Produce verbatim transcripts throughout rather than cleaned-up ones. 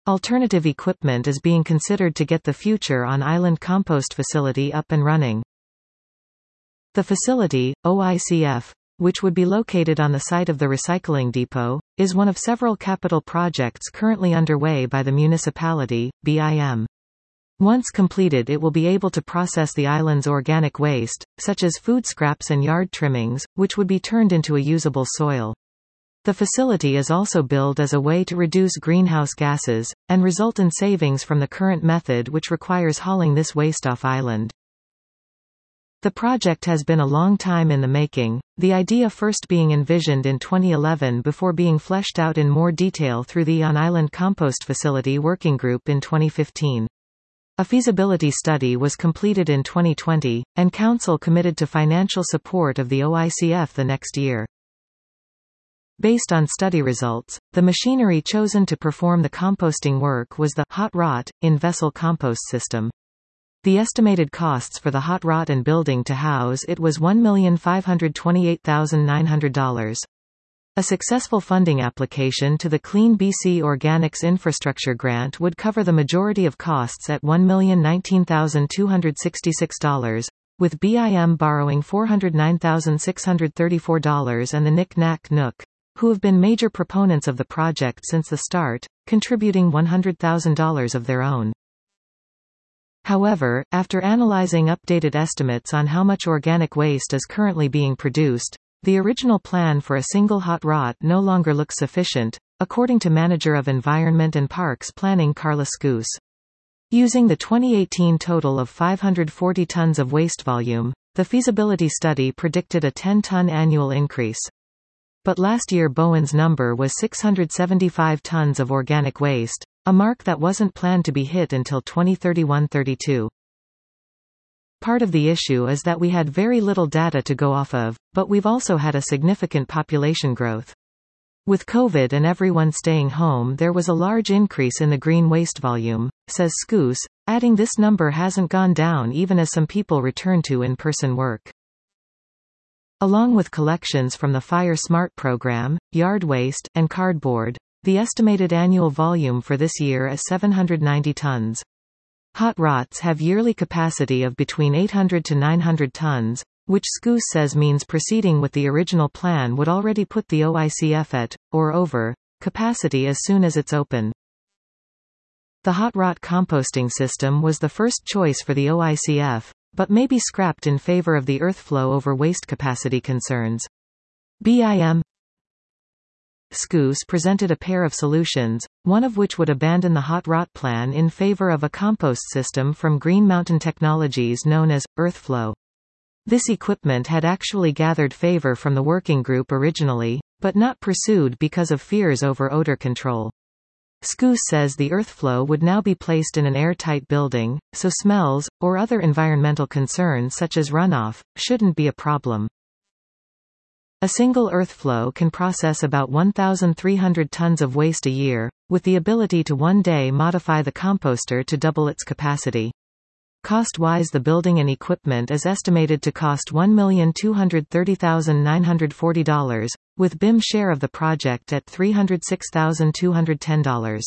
Alternative equipment is being considered to get the future on-island compost facility up and running. The facility, O I C F, which would be located on the site of the recycling depot, is one of several capital projects currently underway by the municipality, B I M. Once completed, it will be able to process the island's organic waste, such as food scraps and yard trimmings, which would be turned into a usable soil. The facility is also billed as a way to reduce greenhouse gases, and result in savings from the current method which requires hauling this waste off island. The project has been a long time in the making, the idea first being envisioned in twenty eleven before being fleshed out in more detail through the On-Island Compost Facility Working Group in twenty fifteen. A feasibility study was completed in twenty twenty, and Council committed to financial support of the O I C F the next year. Based on study results, the machinery chosen to perform the composting work was the hot rot in-vessel compost system. The estimated costs for the hot rot and building to house it was one million five hundred twenty-eight thousand nine hundred dollars. A successful funding application to the Clean B C Organics Infrastructure Grant would cover the majority of costs at one million nineteen thousand two hundred sixty-six dollars, with B I M borrowing four hundred nine thousand six hundred thirty-four dollars and the Nick Nack Nook, who have been major proponents of the project since the start, contributing one hundred thousand dollars of their own. However, after analyzing updated estimates on how much organic waste is currently being produced, the original plan for a single hot rot no longer looks sufficient, according to Manager of Environment and Parks Planning Carla Scoos. Using the twenty eighteen total of five hundred forty tons of waste volume, the feasibility study predicted a ten ton annual increase. But last year Bowen's number was six hundred seventy-five tons of organic waste, a mark that wasn't planned to be hit until twenty thirty-one thirty-two. Part of the issue is that we had very little data to go off of, but we've also had a significant population growth. With COVID and everyone staying home, there was a large increase in the green waste volume, says Scoos, adding this number hasn't gone down even as some people return to in-person work. Along with collections from the Fire Smart program, yard waste, and cardboard, the estimated annual volume for this year is seven hundred ninety tons. Hot rots have yearly capacity of between eight hundred to nine hundred tons, which Scoos says means proceeding with the original plan would already put the O I C F at, or over, capacity as soon as it's open. The hot rot composting system was the first choice for the O I C F, but may be scrapped in favor of the earth flow over waste capacity concerns. B I M Scoos presented a pair of solutions, one of which would abandon the hot rot plan in favor of a compost system from Green Mountain Technologies known as Earthflow. This equipment had actually gathered favor from the working group originally, but not pursued because of fears over odor control. Scoos says the Earthflow would now be placed in an airtight building, so smells, or other environmental concerns such as runoff, shouldn't be a problem. A single Earthflow can process about one thousand three hundred tons of waste a year, with the ability to one day modify the composter to double its capacity. Cost-wise, the building and equipment is estimated to cost one million two hundred thirty thousand nine hundred forty dollars, with B I M share of the project at three hundred six thousand two hundred ten dollars.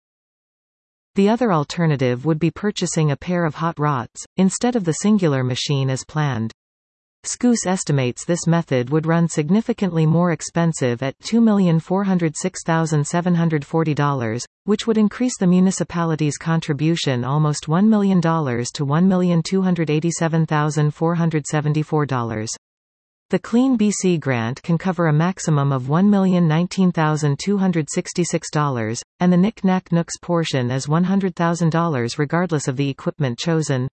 The other alternative would be purchasing a pair of hot rots, instead of the singular machine as planned. Scoos estimates this method would run significantly more expensive at two million four hundred six thousand seven hundred forty dollars, which would increase the municipality's contribution almost one million dollars to one million two hundred eighty-seven thousand four hundred seventy-four dollars. The Clean B C grant can cover a maximum of one million nineteen thousand two hundred sixty-six dollars, and the Nick Nack Nooks portion is one hundred thousand dollars regardless of the equipment chosen.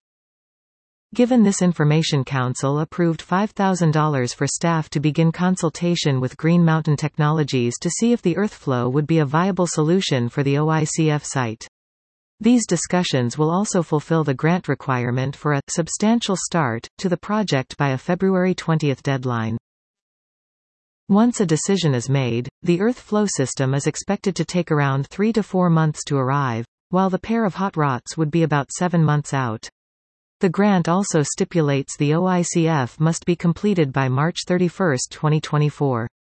Given this information, Council approved five thousand dollars for staff to begin consultation with Green Mountain Technologies to see if the Earthflow would be a viable solution for the O I C F site. These discussions will also fulfill the grant requirement for a substantial start to the project by a February twentieth deadline. Once a decision is made, the Earthflow system is expected to take around three to four months to arrive, while the pair of hot rots would be about seven months out. The grant also stipulates the O I C F must be completed by March thirty-first twenty twenty-four.